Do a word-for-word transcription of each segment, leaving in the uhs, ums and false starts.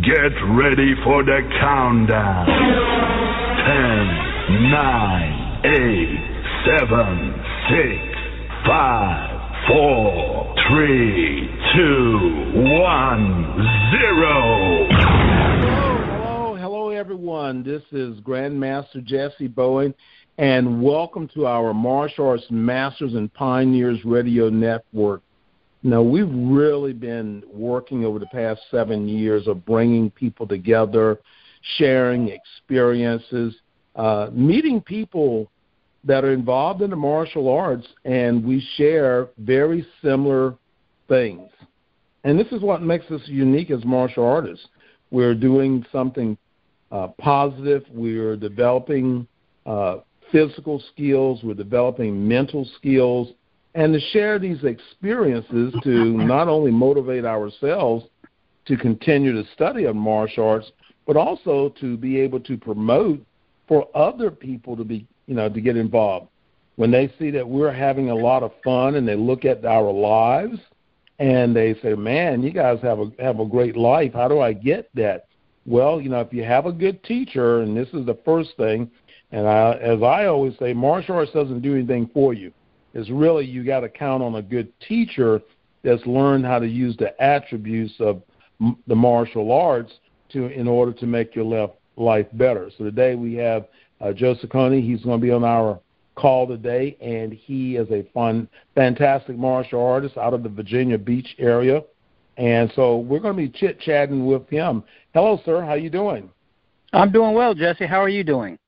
Get ready for the countdown. Ten, nine, eight, seven, six, five, four, three, two, one, zero. Hello, hello, everyone. This is Grandmaster Jesse Bowen, and welcome to our Martial Arts Masters and Pioneers Radio Network. Now, we've really been working over the past seven years of bringing people together, sharing experiences, uh, meeting people that are involved in the martial arts, and we share very similar things. And this is what makes us unique as martial artists. We're doing something uh, positive. We're developing uh, physical skills. We're developing mental skills. And to share these experiences to not only motivate ourselves to continue to study of martial arts, but also to be able to promote for other people to be, you know, to get involved. When they see that we're having a lot of fun and they look at our lives and they say, man, you guys have a have a great life. How do I get that? Well, you know, if you have a good teacher, and this is the first thing, and I, as I always say, martial arts doesn't do anything for you. Is really you got to count on a good teacher that's learned how to use the attributes of m- the martial arts to in order to make your left life better. So today we have uh, Joe Ciccone. He's going to be on our call today, and he is a fun, fantastic martial artist out of the Virginia Beach area. And so we're going to be chit-chatting with him. Hello, sir. How you doing? I'm doing well, Jesse. How are you doing?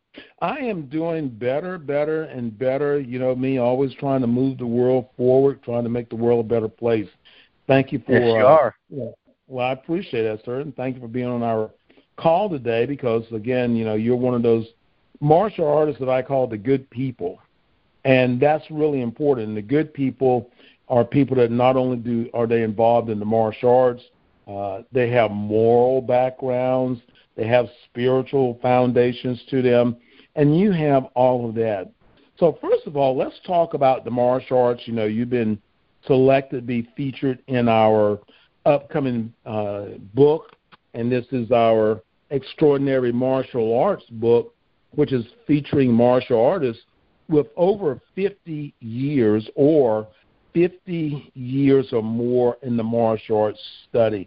I am doing better, better, and better. You know me, always trying to move the world forward, trying to make the world a better place. Thank you for. Yes, you uh, are. Well, I appreciate that, sir, and thank you for being on our call today because, again, you know, you're one of those martial artists that I call the good people, and that's really important. The good people are people that not only do are they involved in the martial arts, uh, they have moral backgrounds, they have spiritual foundations to them, and you have all of that. So first of all, let's talk about the martial arts. You know, you've been selected to be featured in our upcoming uh, book, and this is our Extraordinary Martial Arts book, which is featuring martial artists with over fifty years or fifty years or more in the martial arts study.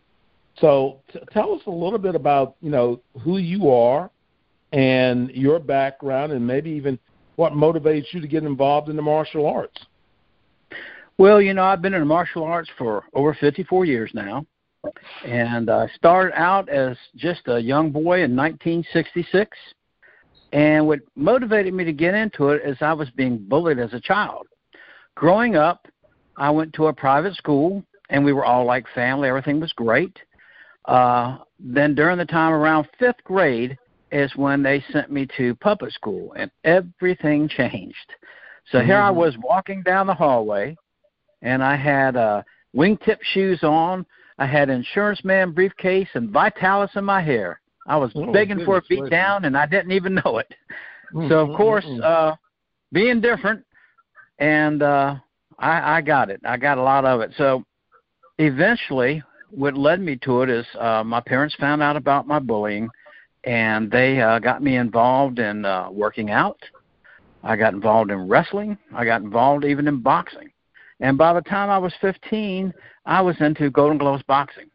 So t- tell us a little bit about, you know, who you are and your background and maybe even what motivates you to get involved in the martial arts. Well, you know, I've been in the martial arts for over fifty-four years now, and I started out as just a young boy in nineteen sixty-six, and what motivated me to get into it is I was being bullied as a child. Growing up, I went to a private school, and we were all like family. Everything was great. Uh, then during the time around fifth grade is when they sent me to public school, and everything changed. So mm-hmm. Here I was walking down the hallway, and I had uh, wingtip shoes on. I had insurance man briefcase and Vitalis in my hair. I was oh, begging for a beat great. down, and I didn't even know it. Mm-hmm. So, of course, uh, being different, and uh, I, I got it. I got a lot of it. So eventually what led me to it is uh, my parents found out about my bullying, and they uh, got me involved in uh, working out. I got involved in wrestling. I got involved even in boxing. And by the time I was fifteen, I was into Golden Gloves boxing.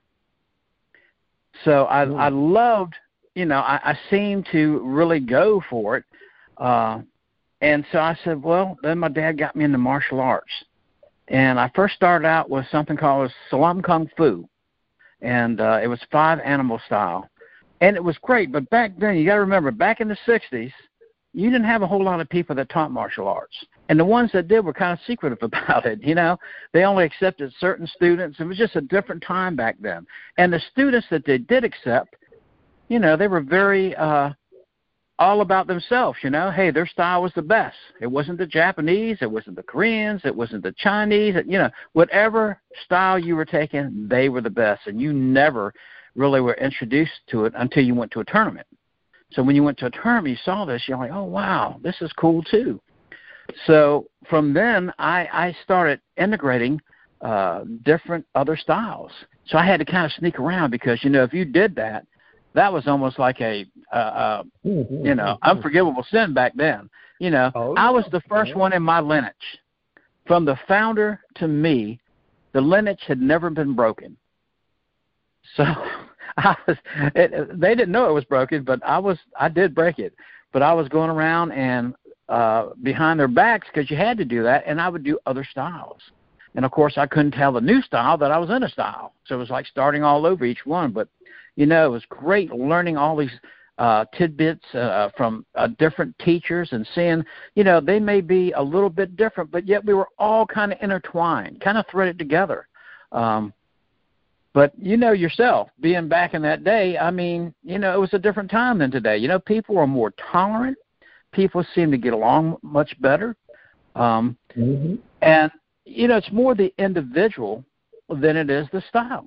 So I, I loved, you know, I, I seemed to really go for it. Uh, and so I said, well, then my dad got me into martial arts. And I first started out with something called Salam Kung Fu. And uh, it was five animal style. And it was great. But back then, you got to remember, back in the sixties, you didn't have a whole lot of people that taught martial arts. And the ones that did were kind of secretive about it, you know. They only accepted certain students. It was just a different time back then. And the students that they did accept, you know, they were very uh, all about themselves, you know. Hey, their style was the best. It wasn't the Japanese. It wasn't the Koreans. It wasn't the Chinese. You know, whatever style you were taking, they were the best. And you never really were introduced to it until you went to a tournament. So when you went to a tournament, you saw this, you're like, oh, wow, this is cool too. So from then, I, I started integrating uh, different other styles. So I had to kind of sneak around because, you know, if you did that, that was almost like a, uh, uh, mm-hmm. you know, unforgivable sin back then. You know, oh, I was the first yeah. one in my lineage. From the founder to me, the lineage had never been broken. So I was, it, they didn't know it was broken, but I was, I did break it. But I was going around and uh, behind their backs because you had to do that, and I would do other styles. And, of course, I couldn't tell the new style that I was in a style. So it was like starting all over each one. But, you know, it was great learning all these uh, tidbits uh, from uh, different teachers and seeing, you know, they may be a little bit different, but yet we were all kind of intertwined, kind of threaded together. Um, but, you know yourself, being back in that day, I mean, you know, it was a different time than today. You know, people were more tolerant. People seem to get along much better. Um, mm-hmm. And, you know, it's more the individual than it is the style.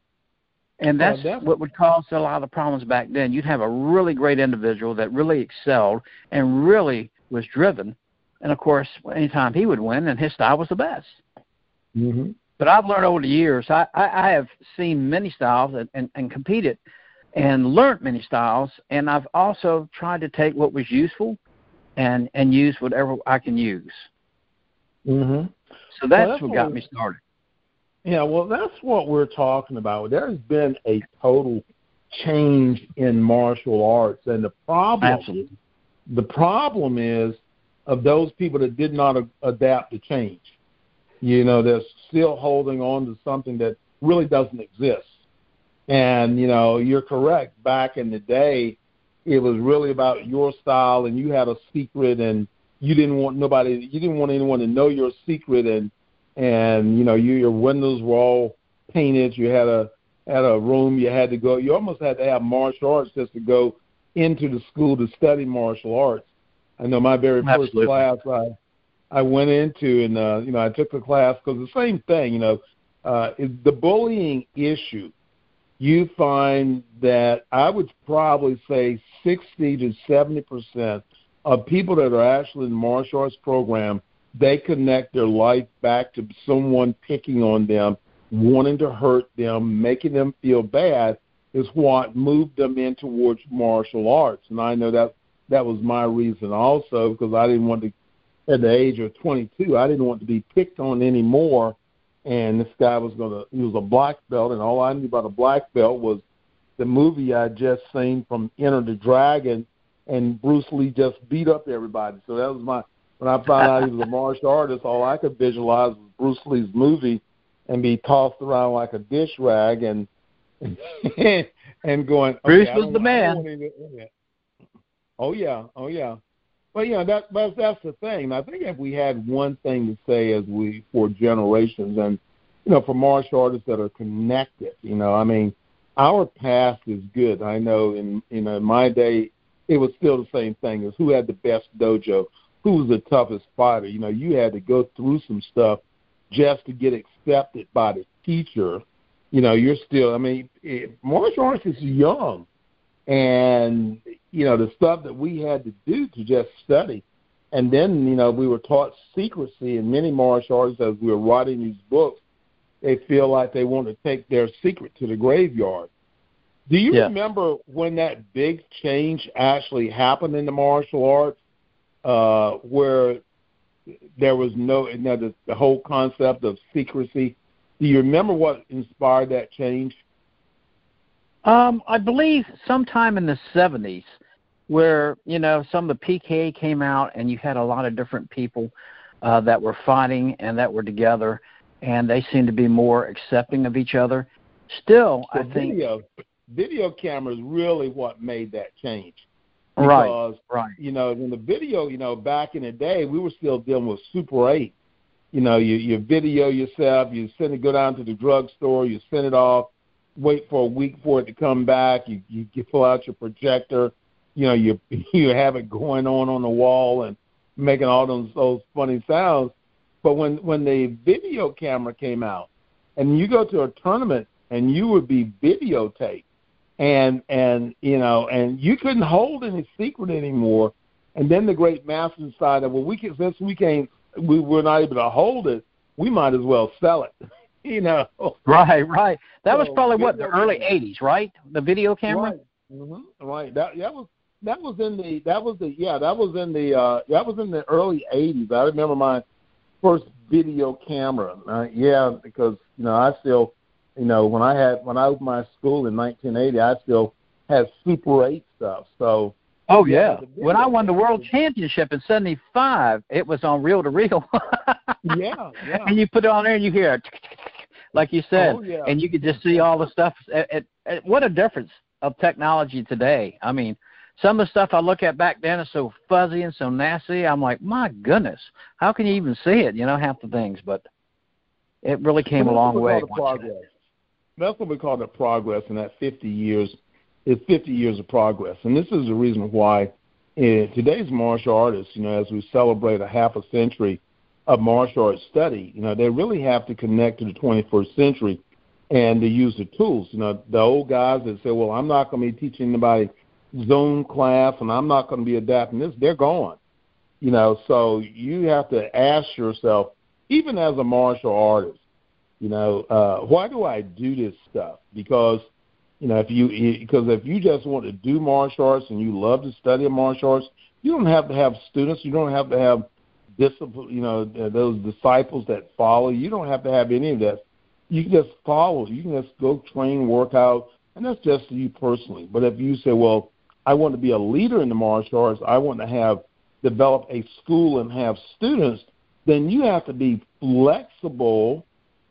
And that's well, what would cause a lot of the problems back then. You'd have a really great individual that really excelled and really was driven. And, of course, anytime he would win, and his style was the best. Mm-hmm. But I've learned over the years, I, I, I have seen many styles and, and, and competed and learned many styles, and I've also tried to take what was useful and, and use whatever I can use. Mm-hmm. So that's, well, that's what got what, me started. Yeah, well, that's what we're talking about. There's been a total change in martial arts, and the problem, Absolutely. the problem is of those people that did not a- adapt to change. You know, they're still holding on to something that really doesn't exist. And, you know, you're correct. Back in the day, it was really about your style, and you had a secret, and you didn't want nobody, you didn't want anyone to know your secret, and, and you know, you, your windows were all painted. You had a had a room you had to go. You almost had to have martial arts just to go into the school to study martial arts. I know my very first Absolutely. class I I went into, and uh, you know, I took the class because the same thing, you know, uh, is the bullying issue. You find that I would probably say sixty to seventy percent of people that are actually in the martial arts program, they connect their life back to someone picking on them, wanting to hurt them, making them feel bad is what moved them in towards martial arts. And I know that that was my reason also, because I didn't want to, at the age of twenty-two, I didn't want to be picked on anymore. And this guy was going to, he was a black belt, and all I knew about a black belt was the movie I just seen from Enter the Dragon, and Bruce Lee just beat up everybody. So that was my, when I found out he was a martial artist, all I could visualize was Bruce Lee's movie and be tossed around like a dish rag and and going, okay, Bruce was the man. To, oh, yeah, oh, yeah. But, you know, that, that's, that's the thing. I think if we had one thing to say as we, for generations, and, you know, for martial artists that are connected, you know, I mean, our past is good. I know in, you know, in my day, it was still the same thing as who had the best dojo, who was the toughest fighter. You know, you had to go through some stuff just to get accepted by the teacher. You know, you're still, I mean, it, martial arts is young. And, you know, the stuff that we had to do to just study. And then, you know, we were taught secrecy, and many martial artists, as we were writing these books, they feel like they want to take their secret to the graveyard. Do you yeah. remember when that big change actually happened in the martial arts, uh, where there was no, you know, the, the whole concept of secrecy? Do you remember what inspired that change? Um, I believe sometime in the seventies, where, you know, some of the P K A came out, and you had a lot of different people uh, that were fighting and that were together, and they seemed to be more accepting of each other. Still, the I think video, video cameras really what made that change. Because, right, right. You know, in the video, you know, back in the day, we were still dealing with Super eight. You know, you, you video yourself, you send it, go down to the drugstore, you send it off, wait for a week for it to come back. You, you, you pull out your projector. You know, you you have it going on on the wall and making all those those funny sounds. But when when the video camera came out, and you go to a tournament and you would be videotaped, and and you know, and you couldn't hold any secret anymore. And then the great master decided, well, we can, since we can't, we we're not able to hold it, we might as well sell it. you know. Right, right. That so was probably what the early camera. eighties, right? The video camera. Right. Mm-hmm. Right. That that was that was in the that was the yeah that was in the uh, that was in the early eighties. I remember my first video camera. Uh, yeah, because you know I still you know when I had when I opened my school in nineteen eighty, I still had Super eight stuff. So. Oh, yeah. When I won the World Championship in seventy-five, it was on reel-to-reel. yeah, yeah. And you put it on there and you hear it, like you said, oh, yeah. and you could just see all the stuff. It, it, it, what a difference of technology today. I mean, some of the stuff I look at back then is so fuzzy and so nasty. I'm like, my goodness, how can you even see it, you know, half the things. But it really came a long way. Progress. That's what we call the progress in that fifty years. It's fifty years of progress. And this is the reason why in today's martial artists, you know, as we celebrate a half a century of martial arts study, you know, they really have to connect to the twenty-first century and to use the tools. You know, the old guys that say, well, I'm not going to be teaching anybody zone class and I'm not going to be adapting this, they're gone. You know, so you have to ask yourself, even as a martial artist, you know, uh, why do I do this stuff? Because You know, if you because if you just want to do martial arts and you love to study martial arts, you don't have to have students. You don't have to have discipline. You know, those disciples that follow. You don't have to have any of that. You can just follow. You can just go train, work out, and that's just you personally. But if you say, well, I want to be a leader in the martial arts, I want to have develop a school and have students, then you have to be flexible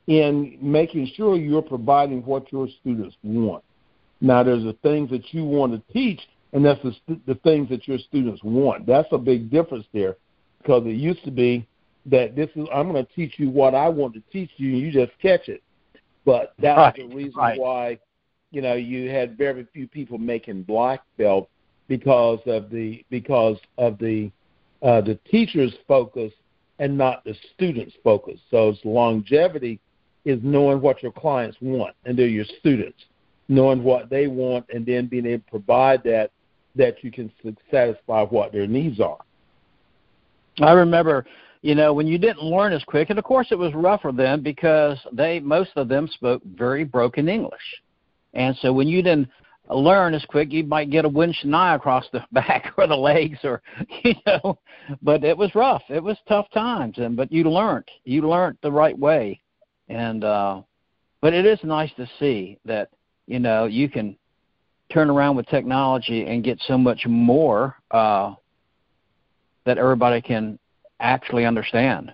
in making sure you're providing what your students want. Now, there's the things that you want to teach, and that's the, the things that your students want. That's a big difference there, because it used to be that this is I'm going to teach you what I want to teach you, and you just catch it. But that's right, the reason right. why, you know, you had very few people making black belt because of the because of the uh, the teacher's focus and not the student's focus. So it's longevity is knowing what your clients want, and they're your students. Knowing what they want and then being able to provide that, that you can satisfy what their needs are. I remember, you know, when you didn't learn as quick, and of course it was rougher then because they most of them spoke very broken English. And so when you didn't learn as quick, you might get a Wing Chun across the back or the legs or, you know, but it was rough. It was tough times, and but you learned. You learned the right way. And uh, but it is nice to see that, you know, you can turn around with technology and get so much more uh, that everybody can actually understand.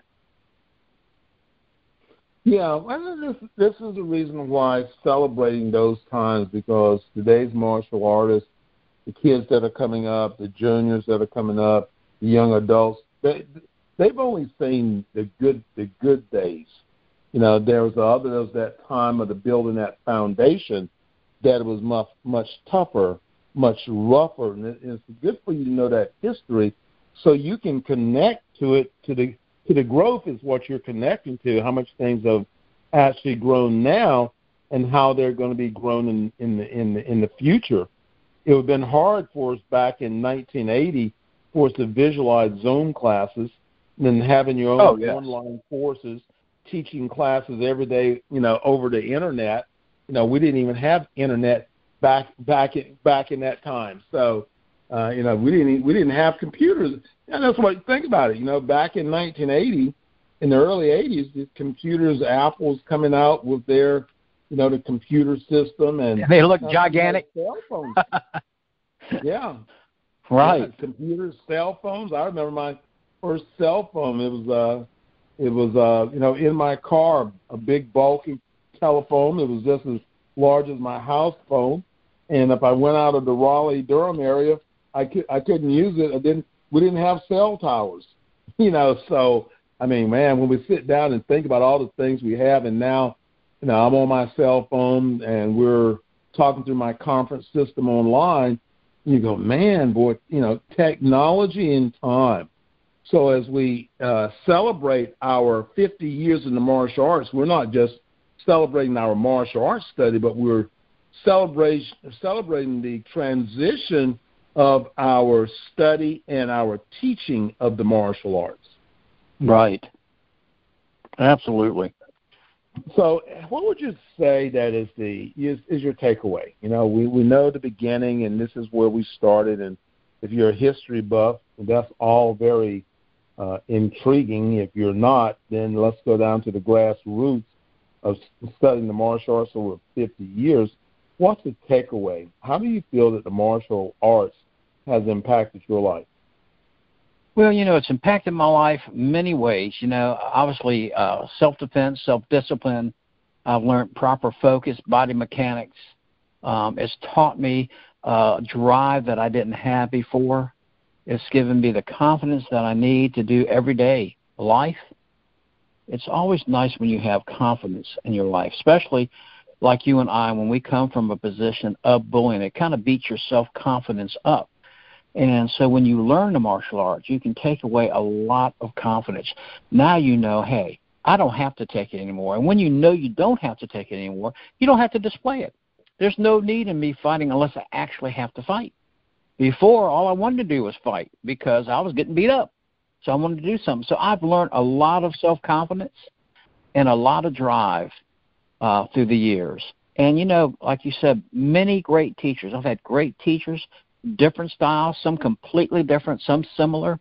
Yeah, well, this, this is the reason why celebrating those times, because today's martial artists, the kids that are coming up, the juniors that are coming up, the young adults, they, they've only seen the good the good days. You know, there was the other there was that time of the building that foundation that it was much much tougher, much rougher, and it, it's good for you to know that history, so you can connect to it. To the to the growth is what you're connecting to. How much things have actually grown now, and how they're going to be grown in in the in the in the future. It would have been hard for us back in nineteen eighty for us to visualize Zoom classes, and then having your own oh, yes. online courses, teaching classes every day, you know, over the internet. You know, we didn't even have internet back back in, back in that time. So, uh, you know, we didn't we didn't have computers. And that's what, think about it. You know, back in nineteen eighty, in the early eighties, the computers, Apple's coming out with their, you know, the computer system, and they look uh, gigantic. Cell phones. yeah, right. Yeah, computers, cell phones. I remember my first cell phone. It was uh, it was uh, you know, in my car, a big bulky telephone. It was just as large as my house phone, and if I went out of the Raleigh-Durham area, I could I couldn't use it. I didn't. We didn't have cell towers, you know. So I mean, man, when we sit down and think about all the things we have, and now, you know, I'm on my cell phone and we're talking through my conference system online. And you go, man, boy, you know, technology and time. So as we uh, celebrate our fifty years in the martial arts, we're not just celebrating our martial arts study, but we're celebrate, celebrating the transition of our study and our teaching of the martial arts. Right. Absolutely. So, what would you say that is the is, is your takeaway? You know, we, we know the beginning, and this is where we started. And if you're a history buff, that's all very uh, intriguing. If you're not, then let's go down to the grassroots of studying the martial arts over fifty years. What's the takeaway? How do you feel that the martial arts has impacted your life? Well, you know, it's impacted my life many ways. You know, obviously, uh, self-defense, self-discipline. I've learned proper focus, body mechanics. Um, it's taught me uh, drive that I didn't have before. It's given me the confidence that I need to do everyday life. It's always nice when you have confidence in your life, especially like you and I, when we come from a position of bullying. It kind of beats your self-confidence up. And so when you learn the martial arts, you can take away a lot of confidence. Now you know, hey, I don't have to take it anymore. And when you know you don't have to take it anymore, you don't have to display it. There's no need in me fighting unless I actually have to fight. Before, all I wanted to do was fight because I was getting beat up. So I wanted to do something. So I've learned a lot of self-confidence and a lot of drive uh, through the years. And, you know, like you said, many great teachers. I've had great teachers, different styles, some completely different, some similar,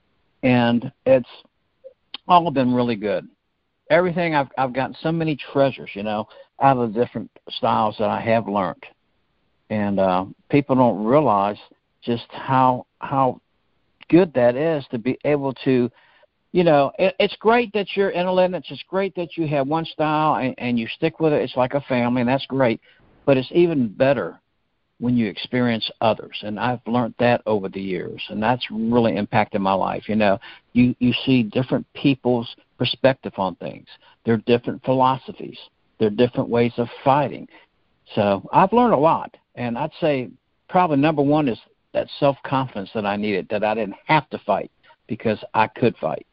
and it's all been really good. Everything, I've I've gotten so many treasures, you know, out of the different styles that I have learned, and uh, people don't realize just how how good that is to be able to, you know, it, it's great that you're in a lineage. It's great that you have one style and, and you stick with it. It's like a family, and that's great, but it's even better when you experience others. And I've learned that over the years, and that's really impacted my life. You know, you, you see different people's perspective on things. There are different philosophies. There are different ways of fighting. So I've learned a lot, and I'd say probably number one is that self-confidence that I needed, that I didn't have to fight because I could fight.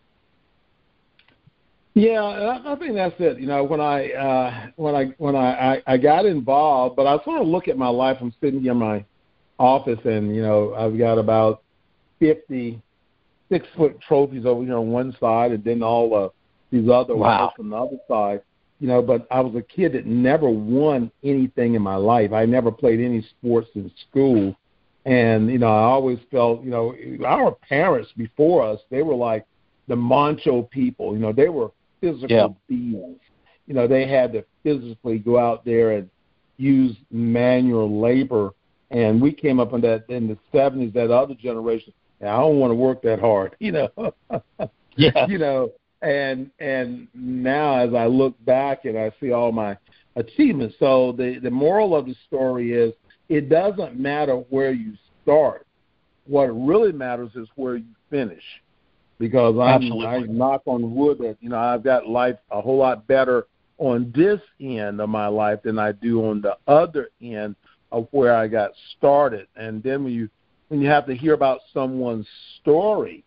Yeah, I think that's it. You know, when I uh, when I when I, I, I got involved, but I sort of look at my life. I'm sitting here in my office, and you know, I've got about fifty six foot trophies over here on one side, and then all uh, these other wow. ones on the other side. You know, but I was a kid that never won anything in my life. I never played any sports in school, and you know, I always felt, you know, our parents before us, they were like the macho people. You know, they were physical yeah. beings. You know, they had to physically go out there and use manual labor. And we came up in that in the seventies, that other generation. And I don't want to work that hard, you know. yeah. You know, and and now as I look back and I see all my achievements, so the the moral of the story is it doesn't matter where you start. What really matters is where you finish. Because I'm, I knock on wood that, you know, I've got life a whole lot better on this end of my life than I do on the other end of where I got started. And then when you when you have to hear about someone's story,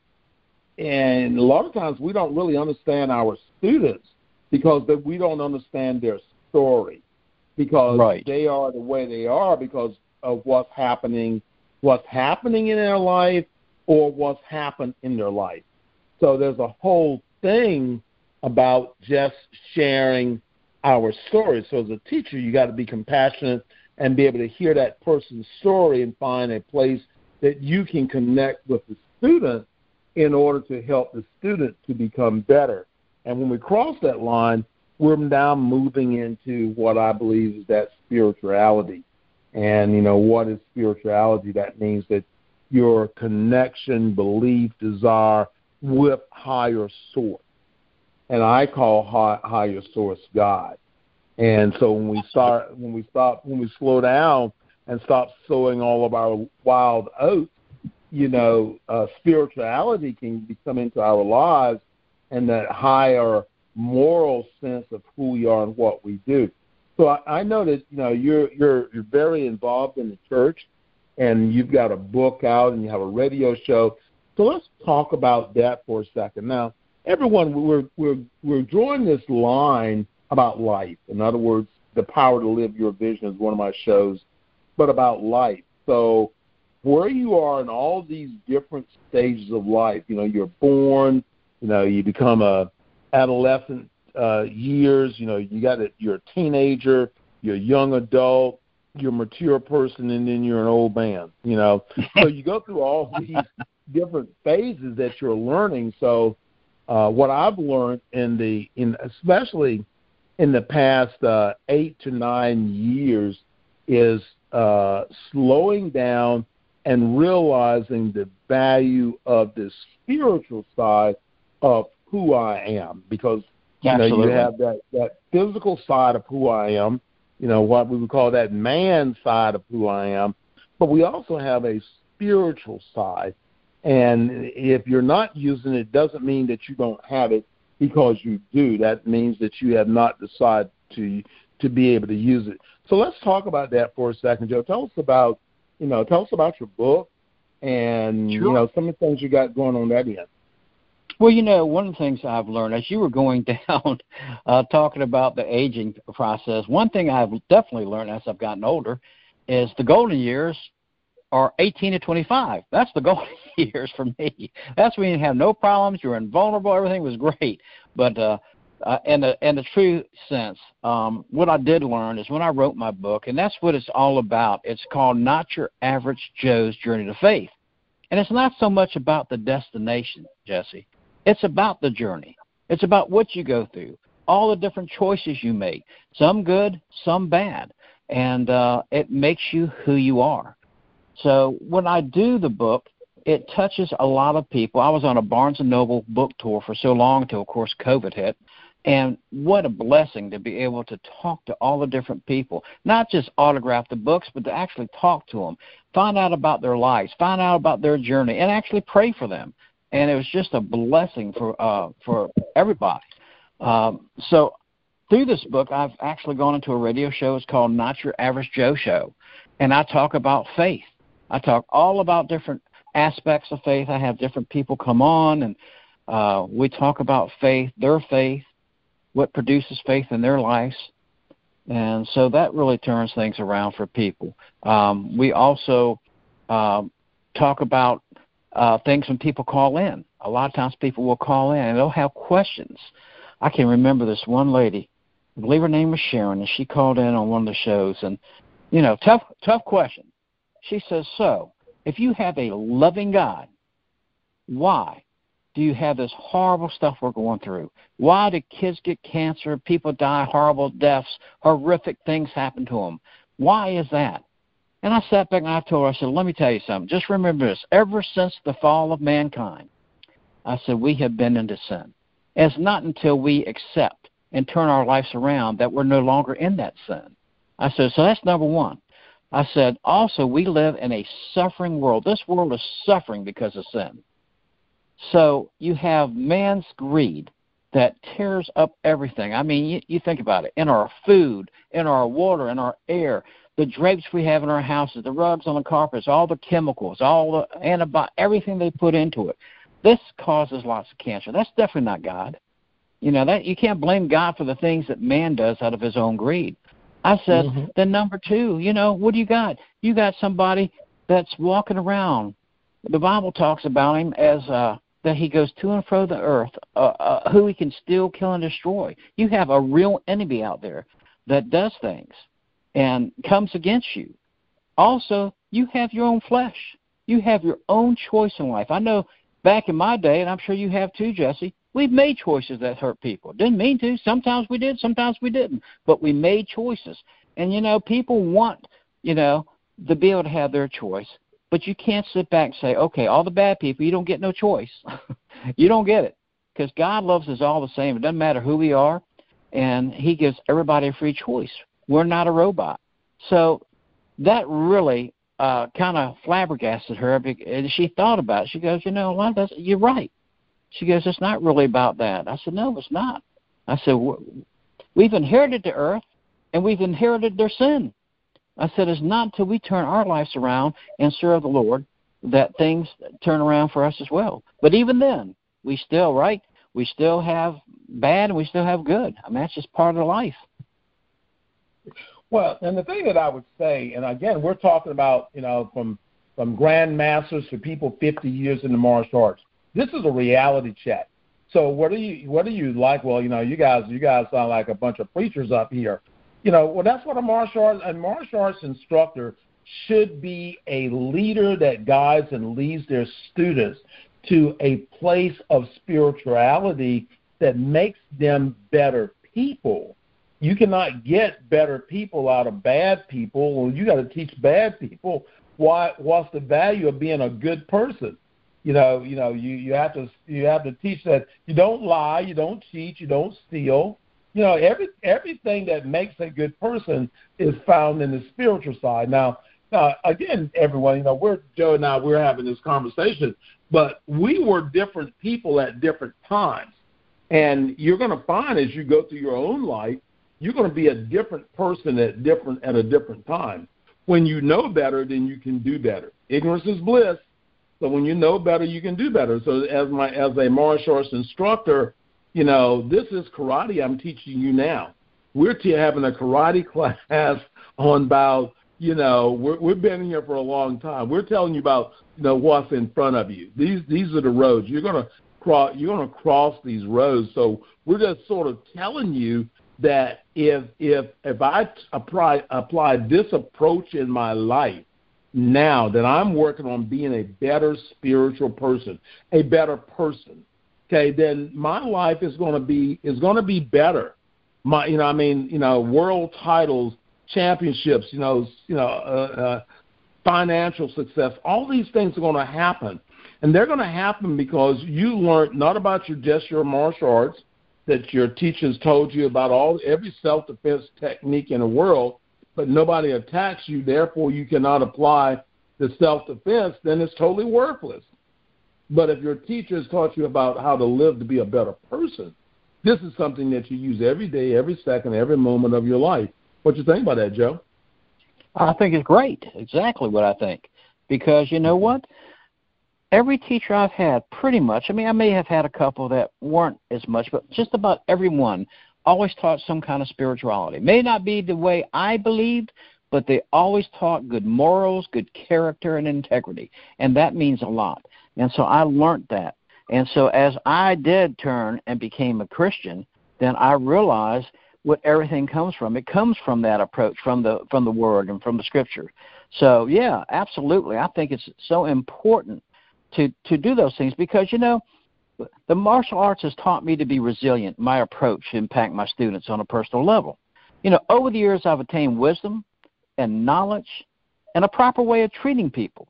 and a lot of times we don't really understand our students because that we don't understand their story because right. they are the way they are because of what's happening, what's happening in their life or what's happened in their life. So there's a whole thing about just sharing our story. So as a teacher, you got to be compassionate and be able to hear that person's story and find a place that you can connect with the student in order to help the student to become better. And when we cross that line, we're now moving into what I believe is that spirituality. And, you know, what is spirituality? That means that your connection, belief, desire, with higher source, and I call high, higher source God. And so when we start, when we stop, when we slow down and stop sowing all of our wild oats, you know, uh, spirituality can come into our lives, and that higher moral sense of who we are and what we do. So I, I know that you know you're you're you're very involved in the church, and you've got a book out, and you have a radio show. So let's talk about that for a second. Now, everyone, we're we're we're drawing this line about life. In other words, The Power to Live Your Vision is one of my shows, but about life. So where you are in all these different stages of life, you know, you're born, you know, you become a adolescent uh, years. You know, you got it. You're a teenager, you're a young adult, you're a mature person, and then you're an old man. You know, so you go through all these different phases that you're learning. So, uh, what I've learned in the in especially in the past uh, eight to nine years is uh, slowing down and realizing the value of the spiritual side of who I am, because you know you have that, that physical side of who I am, you know, what we would call that man side of who I am, but we also have a spiritual side, and if you're not using it, doesn't mean that you don't have it, because you do. That means that you have not decided to to be able to use it. So let's talk about that for a second, Joe. Tell us about you know, tell us about your book and sure. you know some of the things you got going on that end. Well, you know, one of the things I've learned as you were going down, uh, talking about the aging process, one thing I've definitely learned as I've gotten older is the golden years are eighteen to twenty-five. That's the golden years for me. That's when you have no problems, you're invulnerable, everything was great. But uh, uh, in, the, in the true sense, um, what I did learn is when I wrote my book, and that's what it's all about. It's called Not Your Average Joe's Journey to Faith. And it's not so much about the destination, Jesse. It's about the journey. It's about what you go through, all the different choices you make, some good, some bad, and uh, it makes you who you are. So when I do the book, it touches a lot of people. I was on a Barnes and Noble book tour for so long until, of course, COVID hit, and what a blessing to be able to talk to all the different people, not just autograph the books, but to actually talk to them, find out about their lives, find out about their journey, and actually pray for them. And it was just a blessing for uh, for everybody. Um, so through this book, I've actually gone into a radio show. It's called Not Your Average Joe Show. And I talk about faith. I talk all about different aspects of faith. I have different people come on, and uh, we talk about faith, their faith, what produces faith in their lives. And so that really turns things around for people. Um, we also um, talk about Uh, things when people call in. A lot of times people will call in and they'll have questions. I can remember this one lady, I believe her name was Sharon, and she called in on one of the shows, and, you know, tough, tough question. She says, so, if you have a loving God, why do you have this horrible stuff we're going through? Why do kids get cancer, people die horrible deaths, horrific things happen to them? Why is that? And I sat back and I told her, I said, let me tell you something. Just remember this. Ever since the fall of mankind, I said, we have been into sin. It's not until we accept and turn our lives around that we're no longer in that sin. I said, so that's number one. I said, also, we live in a suffering world. This world is suffering because of sin. So you have man's greed that tears up everything. I mean, you, you think about it. In our food, in our water, in our air, the drapes we have in our houses, the rugs on the carpets, all the chemicals, all the antibiotics, everything they put into it. This causes lots of cancer. That's definitely not God. You know, that you can't blame God for the things that man does out of his own greed. I said, mm-hmm. Then number two, you know, what do you got? You got somebody that's walking around. The Bible talks about him as uh, that he goes to and fro the earth, uh, uh, who he can steal, kill, and destroy. You have a real enemy out there that does things and comes against you. Also, you have your own flesh. You have your own choice in life. I know back in my day, and I'm sure you have too, Jesse, we've made choices that hurt people. Didn't mean to. Sometimes we did, sometimes we didn't. But we made choices. And, you know, people want, you know, to be able to have their choice. But you can't sit back and say, okay, all the bad people, you don't get no choice. You don't get it. Because God loves us all the same. It doesn't matter who we are. And he gives everybody a free choice. We're not a robot. So that really uh, kind of flabbergasted her. And she thought about it. She goes, you know, a lot of this, you're right. She goes, it's not really about that. I said, no, it's not. I said, we've inherited the earth, and we've inherited their sin. I said, it's not until we turn our lives around and serve the Lord that things turn around for us as well. But even then, we still, right, we still have bad and we still have good. I mean, that's just part of life. Well, and the thing that I would say, and again, we're talking about, you know, from, from grandmasters to people fifty years in the martial arts. This is a reality check. So what do you what do you like? Well, you know, you guys you guys sound like a bunch of preachers up here. You know, well, that's what a martial arts a martial arts instructor should be, a leader that guides and leads their students to a place of spirituality that makes them better people. You cannot get better people out of bad people. Well, you got to teach bad people why what's the value of being a good person. You know, you know, you, you have to you have to teach that you don't lie, you don't cheat, you don't steal. You know, every everything that makes a good person is found in the spiritual side. Now, now again, everyone, you know, we're Joe and I, we're having this conversation, but we were different people at different times, and you're going to find as you go through your own life, you're going to be a different person at different at a different time. When you know better, then you can do better. Ignorance is bliss. So when you know better, you can do better. So as my as a martial arts instructor, you know, this is karate I'm teaching you now. We're t- having a karate class on about, you know, we're, we've been here for a long time. We're telling you about, you know, what's in front of you. These these are the roads. You're gonna cross. You're gonna cross these roads. So we're just sort of telling you that if if if I apply apply this approach in my life, now that I'm working on being a better spiritual person, a better person, okay, then my life is going to be is going to be better. My, you know, I mean, you know, world titles, championships, you know, you know, uh, uh, financial success, all these things are going to happen, and they're going to happen because you learned not about your just your martial arts that your teachers told you about all every self-defense technique in the world. But nobody attacks you, therefore you cannot apply the self-defense, then it's totally worthless. But if your teachers taught you about how to live to be a better person, this is something that you use every day, every second, every moment of your life. What do you think about that, Joe? I think it's great. Exactly what I think. Because you know what? Every teacher I've had, pretty much, I mean, I may have had a couple that weren't as much, but just about everyone always taught some kind of spirituality. May not be the way I believed, but they always taught good morals, good character, and integrity, and that means a lot. And so I learned that. And so as I did turn and became a Christian, then I realized what everything comes from. It comes from that approach, from the from the Word and from the Scripture. So, yeah, absolutely. I think it's so important to, to do those things because, you know, the martial arts has taught me to be resilient. My approach to impact my students on a personal level. You know, over the years, I've attained wisdom and knowledge and a proper way of treating people.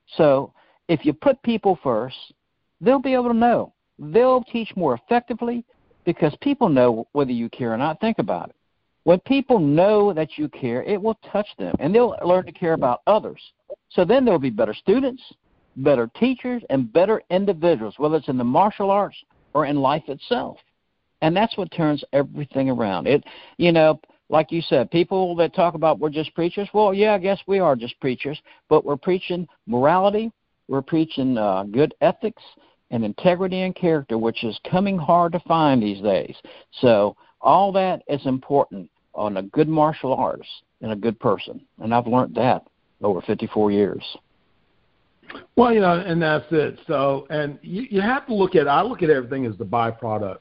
So if you put people first, they'll be able to know. They'll teach more effectively because people know whether you care or not. Think about it. When people know that you care, it will touch them, and they'll learn to care about others. So then there will be better students, better teachers, and better individuals, whether it's in the martial arts or in life itself. And that's what turns everything around. It, you know, like you said, people that talk about we're just preachers, well, yeah, I guess we are just preachers, but we're preaching morality, we're preaching uh, good ethics and integrity and character, which is coming hard to find these days. So all that is important on a good martial artist and a good person. And I've learned that over fifty-four years. Well, you know, and that's it. So, and you, you have to look at, I look at everything as the byproducts.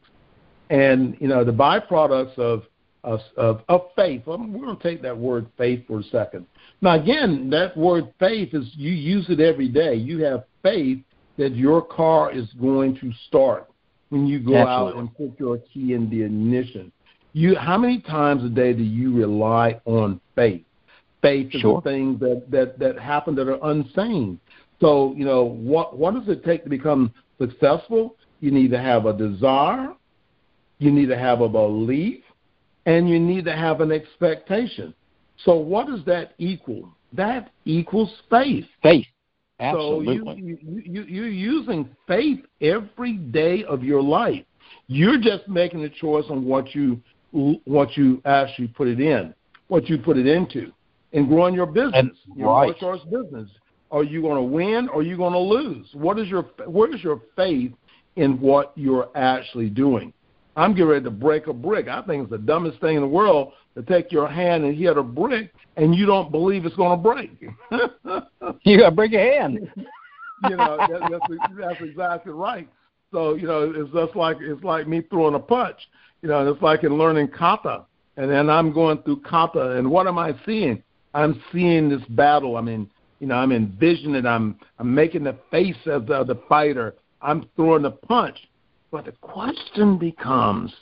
And, you know, the byproducts of of, of, of faith. We're going to take that word faith for a second. Now, again, that word faith is, you use it every day. You have faith that your car is going to start when you go Absolutely. out and put your key in the ignition. You, how many times a day do you rely on faith? Faith is sure. the things that, that, that happen that are unseen. So, you know, what what does it take to become successful? You need to have a desire, you need to have a belief, and you need to have an expectation. So what does that equal? That equals faith. Faith. Absolutely. So you, you, you, you're using faith every day of your life. You're just making a choice on what you what you actually put it in, what you put it into, and growing your business, and, your right. martial arts business. Are you going to win or are you going to lose? What is your Where is your faith in what you're actually doing? I'm getting ready to break a brick. I think it's the dumbest thing in the world to take your hand and hit a brick and you don't believe it's going to break. You got to break your hand. You know, that, that's, that's exactly right. So, you know, it's just like it's like me throwing a punch. You know, it's like in learning kata. And then I'm going through kata, and what am I seeing? I'm seeing this battle. I mean, you know, I'm envisioning it. I'm I'm making the face of the, the fighter. I'm throwing the punch. But the question becomes,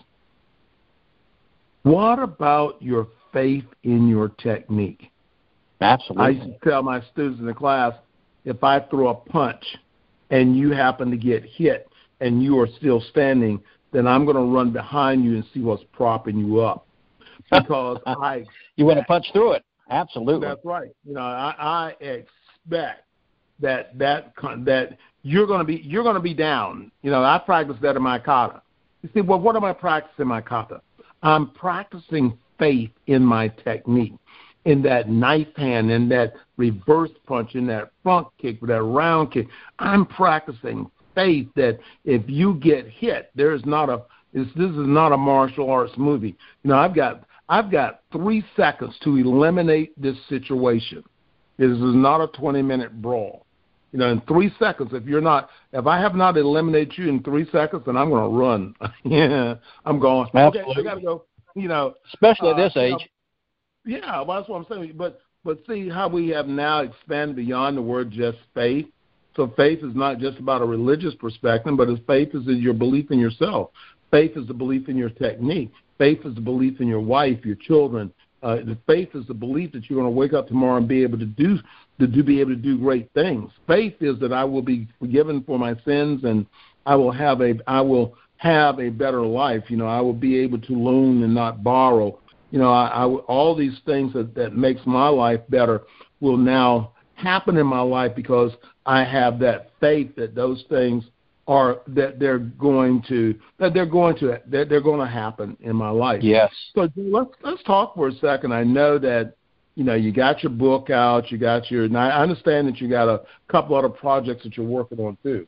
what about your faith in your technique? Absolutely. I used to tell my students in the class, if I throw a punch and you happen to get hit and you are still standing, then I'm going to run behind you and see what's propping you up. Because I you want to punch through it. Absolutely. That's right. You know, I, I expect that that that you're going to be you're going to be down. You know, I practice that in my kata. You see, well, what am I practicing in my kata? I'm practicing faith in my technique, in that knife hand, in that reverse punch, in that front kick, that round kick. I'm practicing faith that if you get hit, there's not a this, this is not a martial arts movie. You know, I've got I've got three seconds to eliminate this situation. This is not a twenty-minute brawl. You know, in three seconds, if you're not, if I have not eliminated you in three seconds, then I'm going to run. yeah, I'm going. Absolutely. Okay, I got to go. You know, especially uh, at this age. You know, yeah, well, that's what I'm saying. But but see how we have now expanded beyond the word just faith. So faith is not just about a religious perspective, but it's faith is in your belief in yourself. Faith is the belief in your technique. Faith is the belief in your wife, your children. Uh, the faith is the belief that you're going to wake up tomorrow and be able to do to do, be able to do great things. Faith is that I will be forgiven for my sins and I will have a I will have a better life. You know, I will be able to loan and not borrow. You know, I, I all these things that, that makes my life better will now happen in my life because I have that faith that those things are that they're going to that they're going to that they're going to happen in my life. Yes. So let's let's talk for a second. I know that you know you got your book out, you got your. And I understand that you got a couple other projects that you're working on too.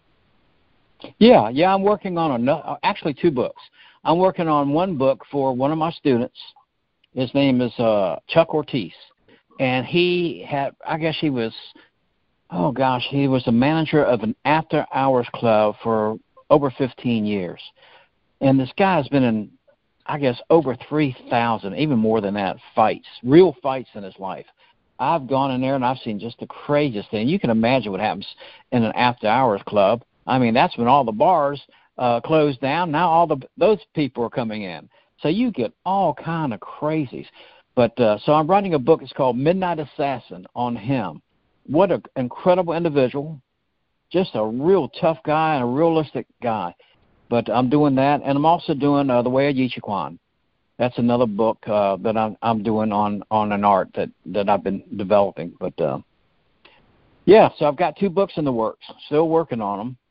Yeah, yeah, I'm working on a, actually two books. I'm working on one book for one of my students. His name is uh, Chuck Ortiz, and he had I guess he was. Oh, gosh, he was the manager of an after-hours club for over fifteen years. And this guy has been in, I guess, over three thousand, even more than that, fights, real fights in his life. I've gone in there and I've seen just the craziest thing. You can imagine what happens in an after-hours club. I mean, that's when all the bars uh, close down. Now all the those people are coming in. So you get all kind of crazies. But uh, so I'm writing a book. It's called Midnight Assassin on him. What an incredible individual, just a real tough guy and a realistic guy. But I'm doing that, and I'm also doing uh, The Way of Yichiquan. That's another book uh, that I'm, I'm doing on, on an art that, that I've been developing. But, uh, yeah, so I've got two books in the works, still working on them.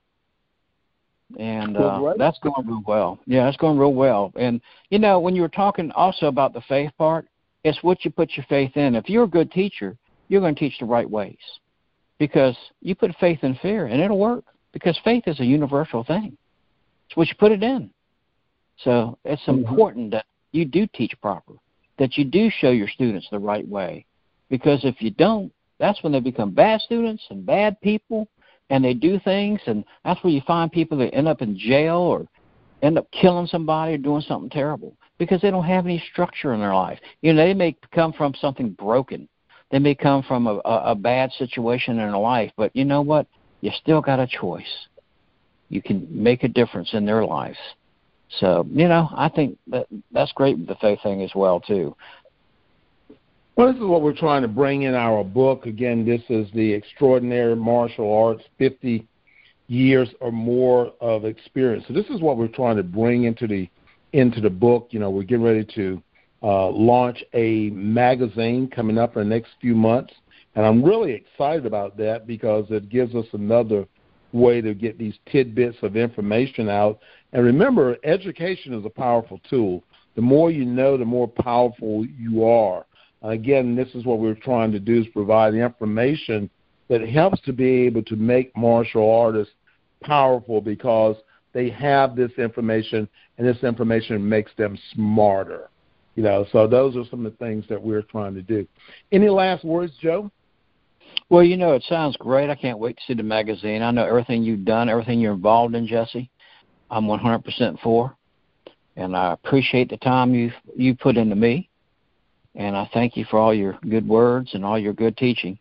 And uh, that's going real well. Yeah, it's going real well. And, you know, when you were talking also about the faith part, it's what you put your faith in. If you're a good teacher, you're going to teach the right ways because you put faith in fear, and it'll work because faith is a universal thing. It's what you put it in. So it's mm-hmm. important that you do teach proper, that you do show your students the right way because if you don't, that's when they become bad students and bad people, and they do things, and that's where you find people that end up in jail or end up killing somebody or doing something terrible because they don't have any structure in their life. You know, they may come from something broken. They may come from a, a, a bad situation in their life, but you know what? You still got a choice. You can make a difference in their lives. So, you know, I think that that's great with the faith thing as well, too. Well, this is what we're trying to bring in our book. Again, this is the Extraordinary Martial Arts, fifty years or more of experience. So this is what we're trying to bring into the into the book. You know, we're getting ready to Uh, launch a magazine coming up in the next few months. And I'm really excited about that because it gives us another way to get these tidbits of information out. And remember, education is a powerful tool. The more you know, the more powerful you are. Again, this is what we're trying to do is provide information that helps to be able to make martial artists powerful because they have this information, and this information makes them smarter. You know, so those are some of the things that we're trying to do. Any last words, Joe? Well, you know, it sounds great. I can't wait to see the magazine. I know everything you've done, everything you're involved in, Jesse, I'm one hundred percent for. And I appreciate the time you you put into me. And I thank you for all your good words and all your good teaching.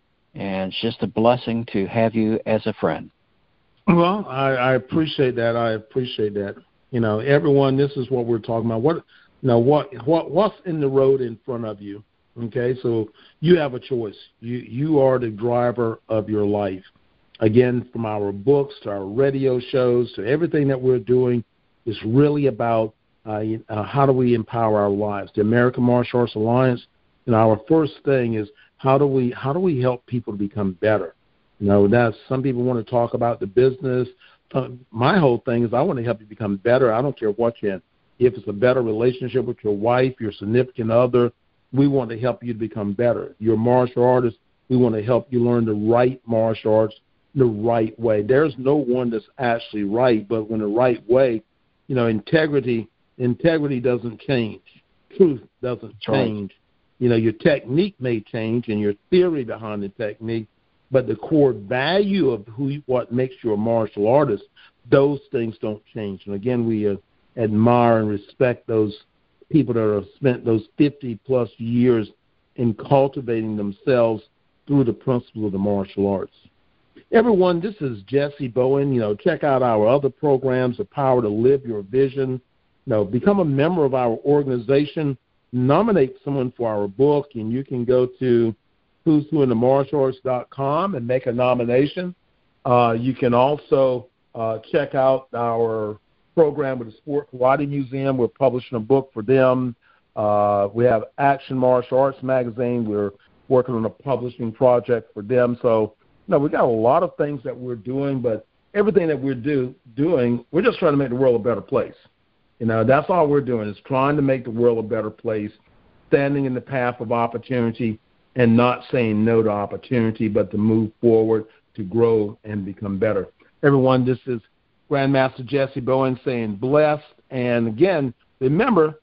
And it's just a blessing to have you as a friend. Well, I, I appreciate that. I appreciate that. You know, everyone, this is what we're talking about. What, you know, what, what, what's in the road in front of you? Okay, so you have a choice. You, you are the driver of your life. Again, from our books to our radio shows to everything that we're doing, is really about uh, uh, how do we empower our lives. The American Martial Arts Alliance, you know, our first thing is how do we how do we help people to become better. You know, that's some people want to talk about the business. Uh, my whole thing is I want to help you become better. I don't care what you're in. If it's a better relationship with your wife, your significant other, we want to help you to become better. You're a martial artist, we want to help you learn the right martial arts the right way. There's no one that's actually right, but when the right way, you know, integrity, integrity doesn't change. Truth doesn't change. Right. You know, your technique may change and your theory behind the technique, but the core value of who, what makes you a martial artist, those things don't change. And again, we uh, admire and respect those people that have spent those fifty-plus years in cultivating themselves through the principles of the martial arts. Everyone, this is Jesse Bowen. You know, check out our other programs, The Power to Live Your Vision. You know, become a member of our organization. Nominate someone for our book, and you can go to who's who in the martial arts dot com and make a nomination. Uh, you can also uh, check out our program with the Sport Karate Museum. We're publishing a book for them. Uh, we have Action Martial Arts Magazine. We're working on a publishing project for them. So, you know, we've got a lot of things that we're doing, but everything that we're do, doing, we're just trying to make the world a better place. You know, that's all we're doing is trying to make the world a better place, standing in the path of opportunity and not saying no to opportunity, but to move forward, to grow and become better. Everyone, this is Grandmaster Jesse Bowen saying blessed. And again, remember,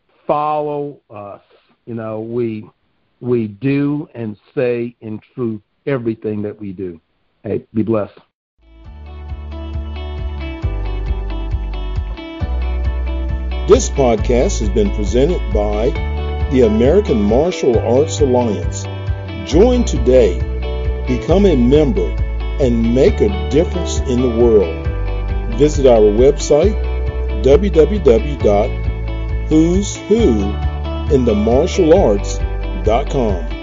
follow us. You know, we we do and say in truth everything that we do. Hey, be blessed. This podcast has been presented by the American Martial Arts Alliance. Join today, become a member, and make a difference in the world. Visit our website, w w w dot who's who in the martial arts dot com.